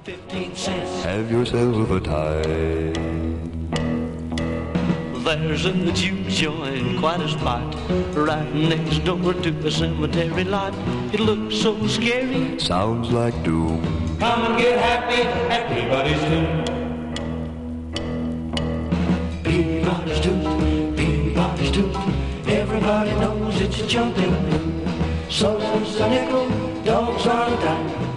15 cents. Have yourself a time. There's a juke joint, quite a spot, right next door to a cemetery lot. It looks so scary. Sounds like doom. Come and get happy, everybody's tune. Peabody's tooth, Peabody's tooth. Everybody knows it's a jumping. So's a nickel, dogs are a dime.